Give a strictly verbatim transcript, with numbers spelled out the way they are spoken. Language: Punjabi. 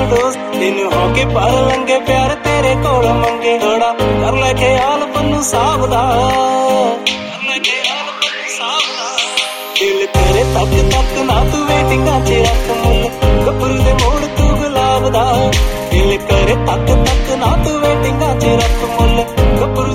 overdose ਤੈਨੂੰ ਹੋ ਕੇ ਪਰ ਲੰਗੇ ਪਿਆਰ ਤੇਰੇ ਕੋਲ ਮੰਗੇ ਥੋੜਾ ਕਰ ਲੈ ਖਿਆਲ ਪੰਨੂ ਸਾਹਿਬ ਦਾ ਕਰ ਲੈ ਖਿਆਲ ਪੰਨੂ ਸਾਹਿਬ ਦਾ ਦਿਲ ਤੇਰੇ ਤੱਕ ਤੱਕ ਨਾ ਤੂੰ ਵੇਟਿੰਗਾਂ 'ਚ ਰੱਖ ਮੁੱਲ